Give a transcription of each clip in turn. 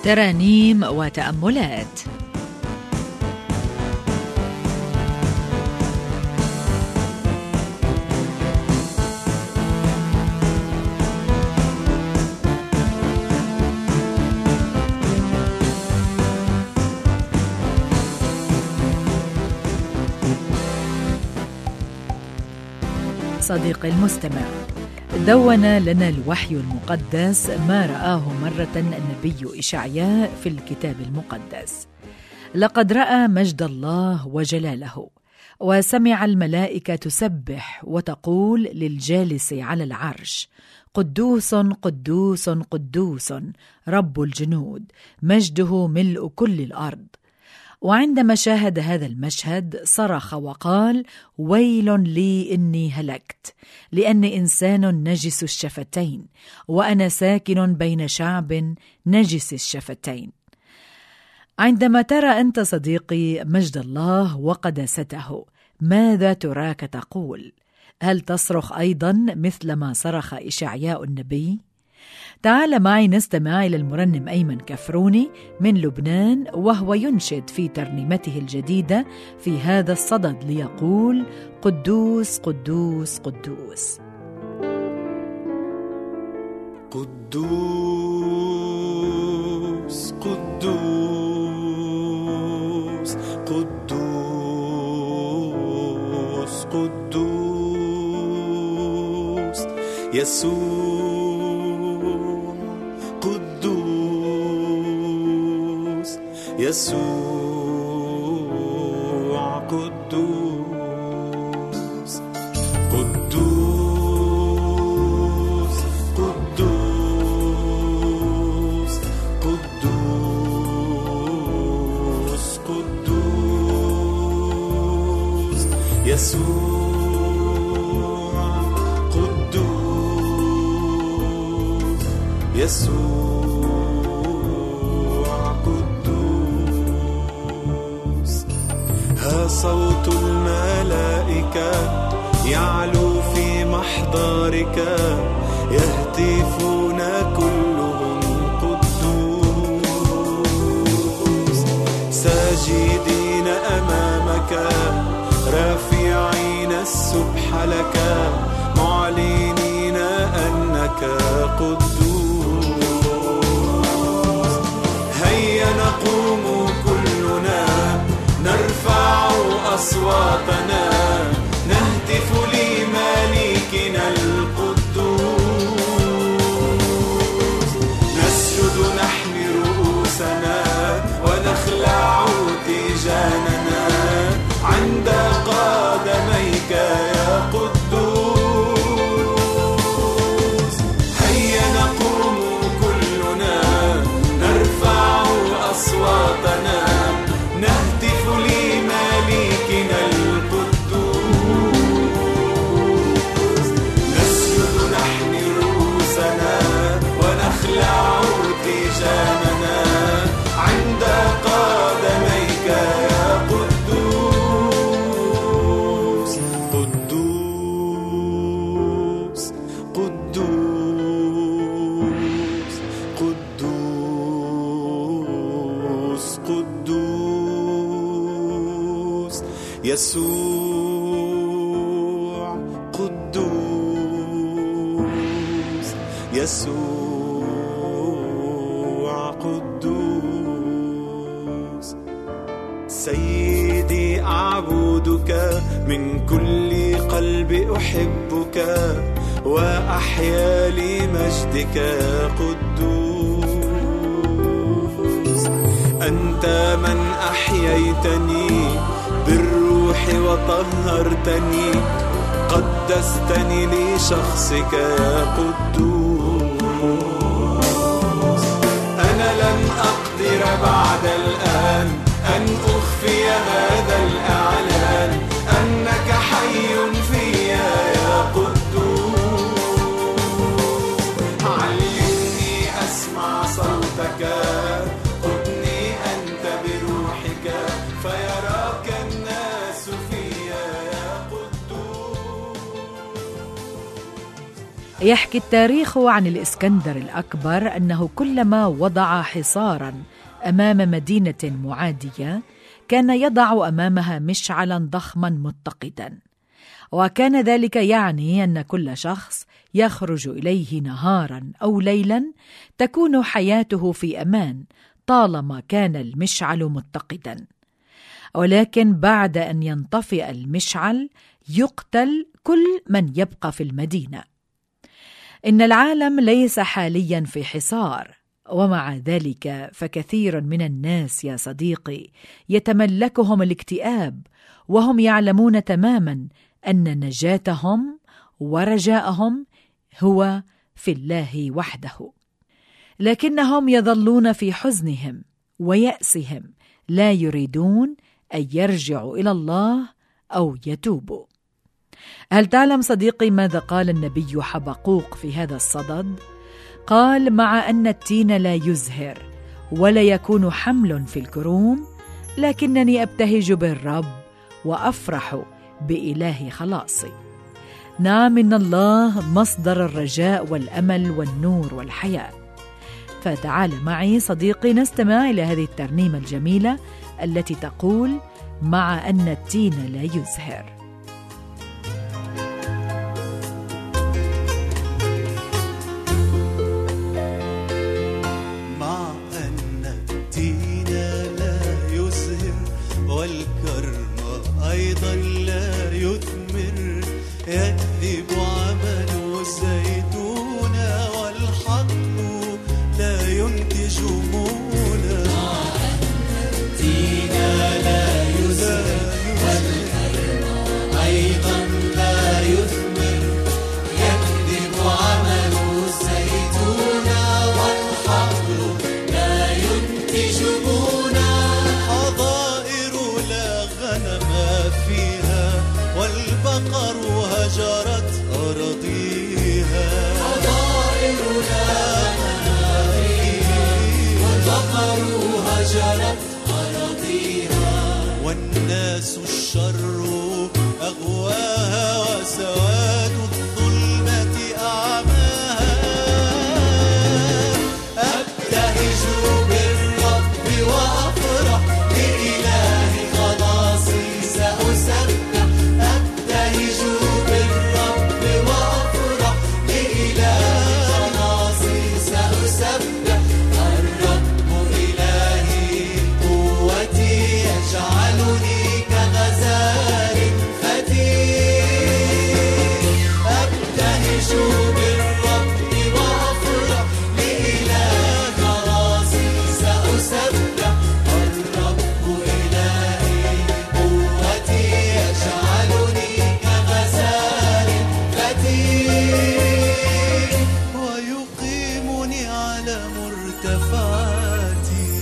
ترانيم وتأملات. صديقي المستمع، دون لنا الوحي المقدس ما رآه مرة النبي إشعياء في الكتاب المقدس. لقد رأى مجد الله وجلاله، وسمع الملائكة تسبح وتقول للجالس على العرش: قدوس قدوس قدوس رب الجنود، مجده ملء كل الأرض. وعندما شاهد هذا المشهد صرخ وقال: ويل لي إني هلكت، لأني إنسان نجس الشفتين، وأنا ساكن بين شعب نجس الشفتين. عندما ترى أنت صديقي مجد الله وقداسته، ماذا تراك تقول؟ هل تصرخ أيضا مثل ما صرخ إشعياء النبي؟ تعال معي نستمع إلى المرنم أيمن كفروني من لبنان، وهو ينشد في ترنيمته الجديدة في هذا الصدد ليقول: قدوس قدوس قدوس. قدوس قدوس قدوس قدوس يسوع، يسوع قدوس قدوس قدوس قدوس قدوس يسوع قدوس يسوع. صوت الملائكة يعلو في محضرك، يهتفون كلهم قدوس، ساجدين أمامك رافعين السبح لك، معلنين أنك قدوس. هيا نقوم كلنا نرفع أصواتنا، نهتف لملكنا القدوس، نسجد نحمي رؤوسنا ونخلع تيجاننا عند قدميك يا قدوس. هيا نقوم كلنا نرفع أصواتنا، نهتف لملكنا القدوس، نسجد نحمي رؤوسنا ونخلع تيجاننا عند قدميك يا قدوس. قدوس قدوس قدوس قدوس يسوع قدوس يسوع قدوس. سيدي أعبدك من كل قلب، أحبك وأحيا لمجدك يا قدوس. أنت من أحييتني بالروح وطهرتني، قدستني لشخصك يا قدوس. أنا لن أقدر بعد الآن أن أخفي هذا الإعلان، أنك حي فيا يا قدوس. علمني أسمع صوتك، قدني أنت بروحك، فيراك الناس فيا يا قدوس. يحكي التاريخ عن الإسكندر الأكبر أنه كلما وضع حصاراً أمام مدينة معادية كان يضع أمامها مشعلاً ضخماً متقداً، وكان ذلك يعني أن كل شخص يخرج إليه نهاراً أو ليلاً تكون حياته في أمان طالما كان المشعل متقداً. ولكن بعد أن ينطفئ المشعل يقتل كل من يبقى في المدينة. إن العالم ليس حالياً في حصار، ومع ذلك فكثير من الناس يا صديقي يتملكهم الاكتئاب، وهم يعلمون تماماً أن نجاتهم ورجاءهم هو في الله وحده، لكنهم يظلون في حزنهم ويأسهم، لا يريدون أن يرجعوا إلى الله أو يتوبوا. هل تعلم صديقي ماذا قال النبي حبقوق في هذا الصدد؟ قال: مع أن التين لا يزهر ولا يكون حمل في الكروم، لكنني أبتهج بالرب وأفرح بإله خلاصي. نعم، إن الله مصدر الرجاء والأمل والنور والحياة. فتعال معي صديقي نستمع إلى هذه الترنيمة الجميلة التي تقول: مع أن التين لا يزهر. مع أن التين لا يزهر والكرم أيضا لا يثمر، يكذب عمل الزيتون والحقل لا ينتج مولا. مع أن التين لا يزهر والكرم أيضا لا يثمر، يكذب عمل الزيتون والحقل لا ينتج مولا. حظائر لا غنم فيها والبقر هجرت أراضيها. حظائر لا غنم فيها والبقر هجرت أراضيها. والناس الشر أغواها وسواد الظلمة أعماها. أبتهج بالرب وأفرح بإله خلاصي سأسبح. أبتهج بالرب وأفرح بإله خلاصي سأسبح. الرب إلهي قوتي يجعلني كغزال فتيل. أبتهج بالرب وأفرح بإله خلاصي سأسبح. الرب إلهي قوتي يجعلني كغزال فتيل، ويقيمني على مرتفعاتي.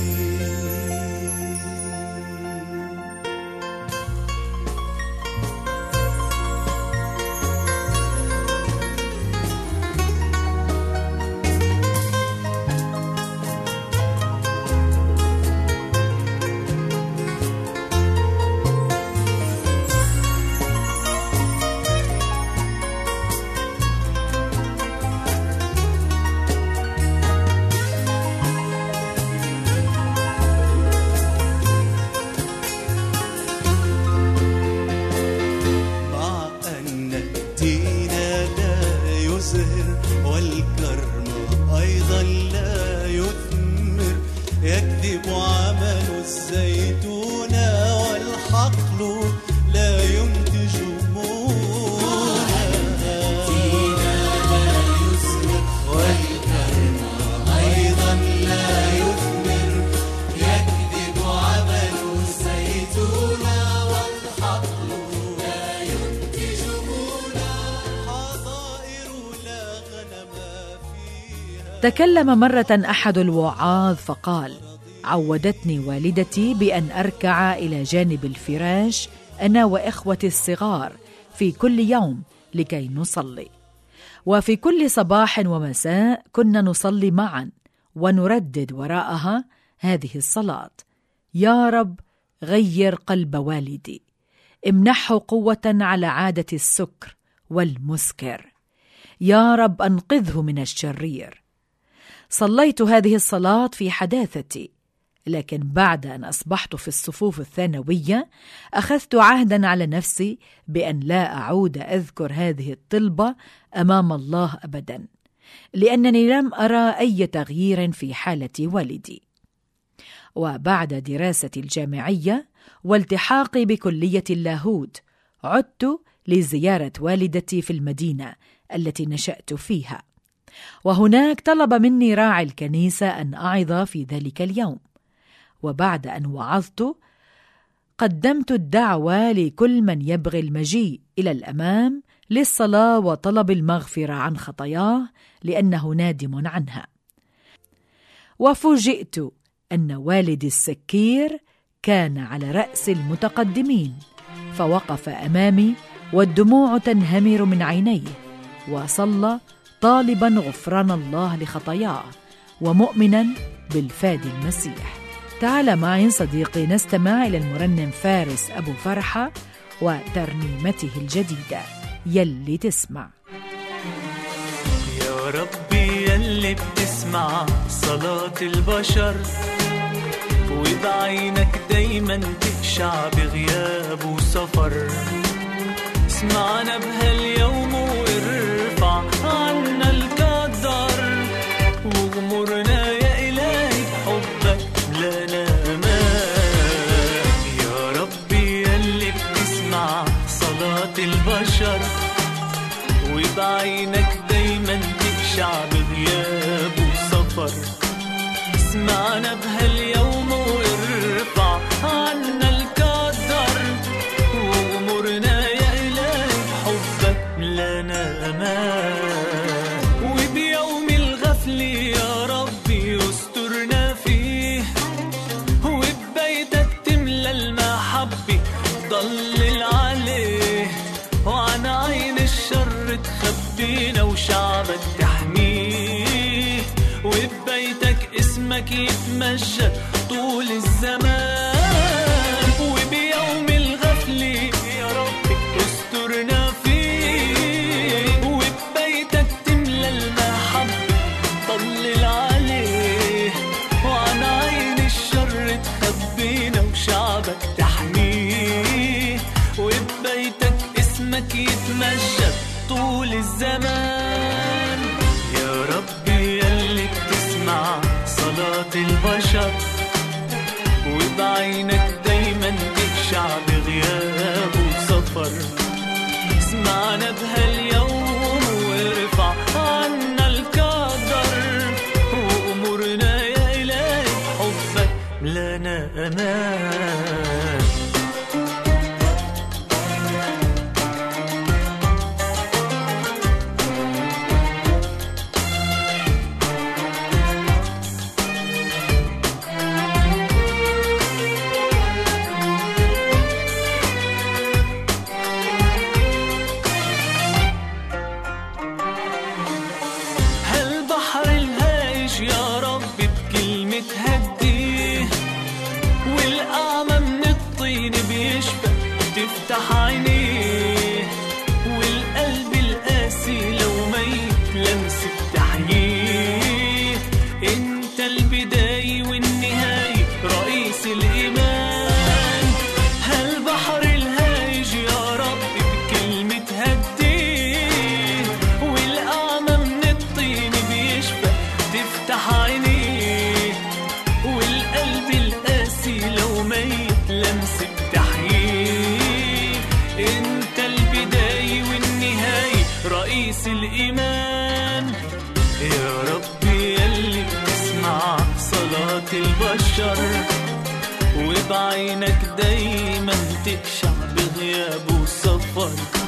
مع أن التين لا يزهر والكرم أيضا لا يثمر، يكذب عمل الزيتون والحقل لا ينتج مولا. التين لا يزهر والكرم أيضا لا يثمر، يكذب عمل الزيتون والحقل لا ينتج مولا. حظائر لا غنم فيها. تكلم مرة أحد الوعاظ فقال: عودتني والدتي بأن أركع إلى جانب الفراش أنا وإخوتي الصغار في كل يوم لكي نصلي، وفي كل صباح ومساء كنا نصلي معا ونردد وراءها هذه الصلاة: يا رب غير قلب والدي، امنحه قوة على عادة السكر والمسكر. يا رب أنقذه من الشرير. صليت هذه الصلاة في حداثتي، لكن بعد أن أصبحت في الصفوف الثانوية أخذت عهدا على نفسي بأن لا أعود أذكر هذه الطلبة أمام الله أبدا، لأنني لم أرى أي تغيير في حالة والدي. وبعد دراستي الجامعية والتحاقي بكلية اللاهوت عدت لزيارة والدتي في المدينة التي نشأت فيها، وهناك طلب مني راعي الكنيسة أن أعظ في ذلك اليوم. وبعد أن وعظت قدمت الدعوة لكل من يبغي المجيء إلى الأمام للصلاة وطلب المغفرة عن خطاياه لأنه نادم عنها. وفوجئت أن والدي السكير كان على رأس المتقدمين، فوقف أمامي والدموع تنهمر من عينيه، وصلى طالبا غفران الله لخطاياه ومؤمنا بالفادي المسيح. تعال معي صديقي نستمع إلى المرنم فارس أبو فرحة وترنيمته الجديدة يلي تسمع. يا ربي يلي بتسمع صلاة البشر، وبعينك دايما تخشع بغياب وسفر، اسمعنا بهاليوم وارفع عنا القدر، واغمرنا يا إلهي بحبك لنا أمان. يا ربي يلي بتسمع صلاة البشر، وبعينك دايما تخشع بغياب وسفر، اسمعنا بهاليوم وارفع عنا القدر، وامرنا يا إلهي بحبك لنا أمان. وبيوم الغفل يا ربي استرنا فيه، وببيتك تملى المحبة ضلل عليه، وعن عين الشر تخبينا وشعبك تحميه، وببيتك اسمك يتمجد طول الزمان. وبيوم الغفل يا ربي استرنا فيه، وببيتك تملى المحبة طلل عليه، وعن عين الشر تخبينا وشعبك تحميه، وببيتك اسمك يتمجد طول الزمان. يا ربي يلي بتسمع صلاة البشر، وبعينك دايما تخشع بغياب وسفر، اسمعنا بهاليوم وارفع عنا القدر، وامرنا يا إلهي بحبك لنا أمان. تفتح عينيه، والقلب القاسي لو ميت لمسة تحييه، انت البداية والنهاية رئيس الإيمان. هالبحر الهايج يا رب بكلمة هديه، والأعمى من الطين بيشفى تفتح عينيه، والقلب القاسي لو ميت لمسة انت البداية والنهاية رئيس الإيمان. يا ربي يلي بتسمع صلاة البشر، وبعينك دايما تخشع بغياب وسفر،